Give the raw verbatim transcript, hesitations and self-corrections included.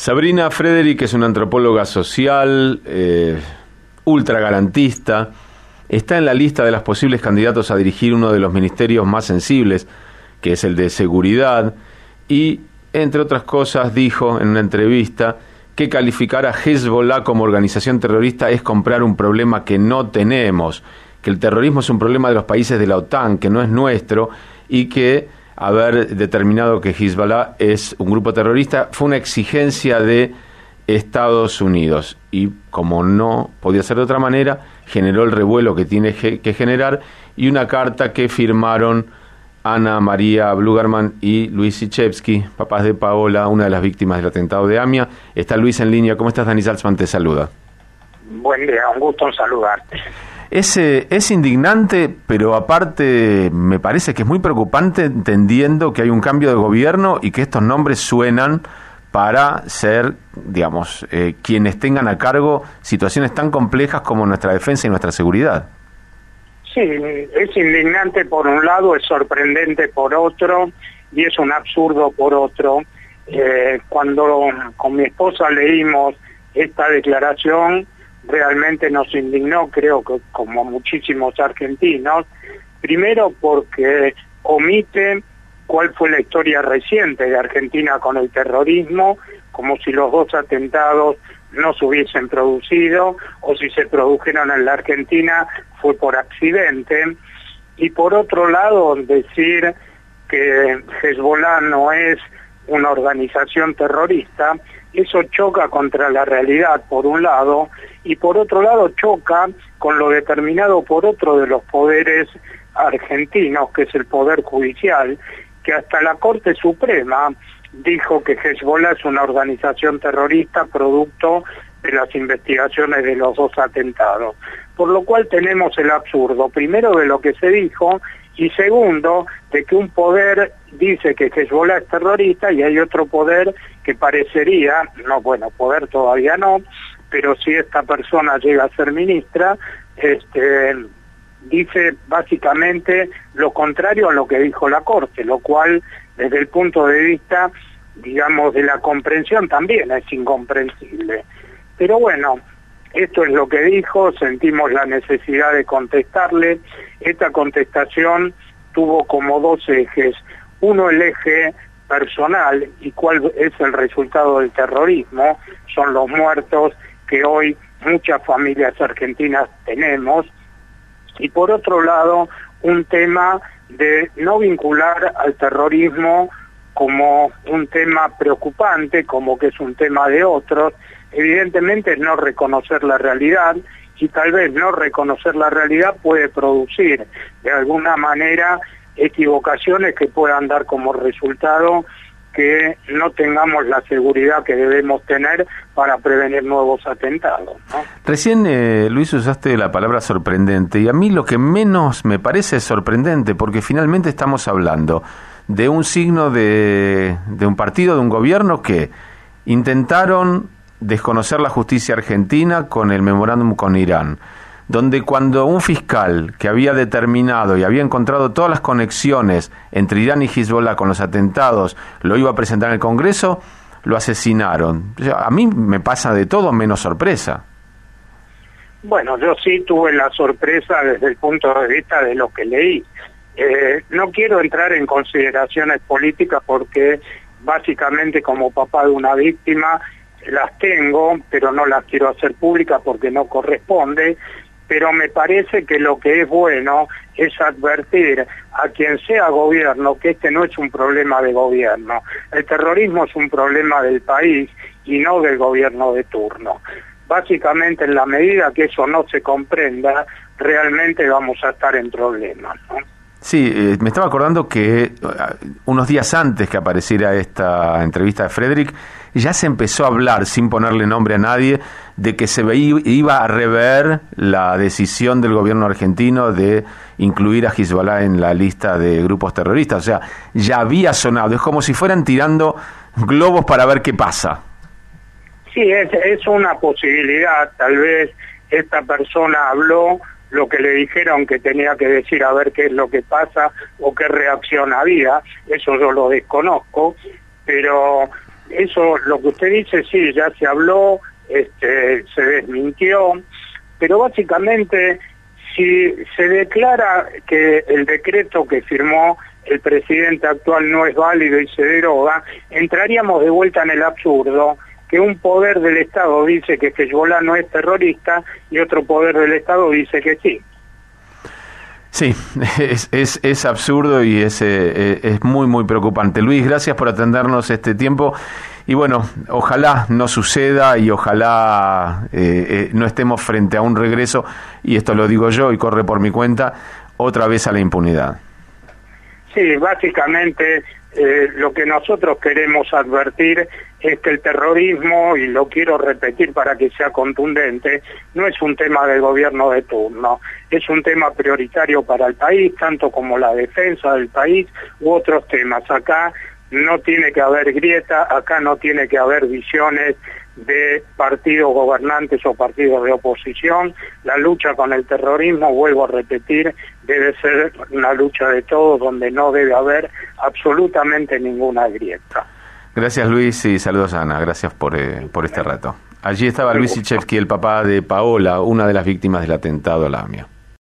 Sabrina Frederick es una antropóloga social, eh, ultra garantista. Está en la lista de los posibles candidatos a dirigir uno de los ministerios más sensibles, que es el de seguridad, y, entre otras cosas, dijo en una entrevista que calificar a Hezbollah como organización terrorista es comprar un problema que no tenemos, que el terrorismo es un problema de los países de la OTAN, que no es nuestro, y que haber determinado que Hezbollah es un grupo terrorista fue una exigencia de Estados Unidos, y como no podía ser de otra manera, generó el revuelo que tiene que generar, y una carta que firmaron Ana María Blugerman y Luis Sichevsky, papás de Paola, una de las víctimas del atentado de AMIA. Está Luis en línea. ¿Cómo estás? Dani Salzman te saluda. Buen día, un gusto en saludarte. Es, eh, es indignante, pero aparte me parece que es muy preocupante, entendiendo que hay un cambio de gobierno y que estos nombres suenan para ser, digamos, eh, quienes tengan a cargo situaciones tan complejas como nuestra defensa y nuestra seguridad. Sí, es indignante por un lado, es sorprendente por otro y es un absurdo por otro. Eh, cuando con mi esposa leímos esta declaración, realmente nos indignó, creo que como muchísimos argentinos, primero porque omite cuál fue la historia reciente de Argentina con el terrorismo, como si los dos atentados no se hubiesen producido, o si se produjeron en la Argentina fue por accidente. Y por otro lado, decir que Hezbollah no es una organización terrorista, eso choca contra la realidad por un lado, y por otro lado choca con lo determinado por otro de los poderes argentinos, que es el Poder Judicial, que hasta la Corte Suprema dijo que Hezbollah es una organización terrorista producto de las investigaciones de los dos atentados. Por lo cual tenemos el absurdo, primero de lo que se dijo, y segundo, de que un poder dice que Hezbollah es terrorista y hay otro poder que parecería, no, bueno, poder todavía no, pero si esta persona llega a ser ministra, este, dice básicamente lo contrario a lo que dijo la Corte, lo cual desde el punto de vista, digamos, de la comprensión también es incomprensible. Pero bueno, esto es lo que dijo, sentimos la necesidad de contestarle. Esta contestación tuvo como dos ejes. Uno, el eje personal, y cuál es el resultado del terrorismo, son los muertos que hoy muchas familias argentinas tenemos. Y por otro lado, un tema de no vincular al terrorismo como un tema preocupante, como que es un tema de otros. Evidentemente no reconocer la realidad, y tal vez no reconocer la realidad puede producir de alguna manera equivocaciones que puedan dar como resultado que no tengamos la seguridad que debemos tener para prevenir nuevos atentados, ¿no? Recién, eh, Luis, usaste la palabra sorprendente, y a mí lo que menos me parece es sorprendente, porque finalmente estamos hablando de un signo de, de un partido, de un gobierno que intentaron desconocer la justicia argentina con el memorándum con Irán, donde cuando un fiscal que había determinado y había encontrado todas las conexiones entre Irán y Hezbollah con los atentados lo iba a presentar en el Congreso, lo asesinaron. A mí me pasa de todo menos sorpresa. Bueno, yo sí tuve la sorpresa desde el punto de vista de lo que leí. Eh, no quiero entrar en consideraciones políticas porque básicamente como papá de una víctima las tengo, pero no las quiero hacer públicas porque no corresponde. Pero me parece que lo que es bueno es advertir a quien sea gobierno que este no es un problema de gobierno. El terrorismo es un problema del país y no del gobierno de turno. Básicamente, en la medida que eso no se comprenda, realmente vamos a estar en problemas, ¿no? Sí, eh, me estaba acordando que uh, unos días antes que apareciera esta entrevista de Frederick, ya se empezó a hablar, sin ponerle nombre a nadie, de que se veía, iba a rever la decisión del gobierno argentino de incluir a Hezbollah en la lista de grupos terroristas. O sea, ya había sonado, es como si fueran tirando globos para ver qué pasa. Sí, es, es una posibilidad. Tal vez esta persona habló lo que le dijeron que tenía que decir, a ver qué es lo que pasa o qué reacción había. Eso yo lo desconozco, pero eso, lo que usted dice, sí, ya se habló, este, se desmintió, pero básicamente si se declara que el decreto que firmó el presidente actual no es válido y se deroga, entraríamos de vuelta en el absurdo que un poder del Estado dice que Hezbollah no es terrorista y otro poder del Estado dice que sí. Sí, es, es, es absurdo y es, eh, es muy, muy preocupante. Luis, gracias por atendernos este tiempo. Y bueno, ojalá no suceda y ojalá eh, eh, no estemos frente a un regreso, y esto lo digo yo y corre por mi cuenta, otra vez a la impunidad. Sí, básicamente eh, lo que nosotros queremos advertir es que el terrorismo, y lo quiero repetir para que sea contundente, no es un tema del gobierno de turno, es un tema prioritario para el país, tanto como la defensa del país u otros temas. Acá no tiene que haber grieta, acá no tiene que haber visiones de partidos gobernantes o partidos de oposición. La lucha con el terrorismo, vuelvo a repetir, debe ser una lucha de todos, donde no debe haber absolutamente ninguna grieta. Gracias, Luis, y saludos a Ana. Gracias por, eh, por este rato. Allí estaba Luis Ichevsky, el papá de Paola, una de las víctimas del atentado a la AMIA.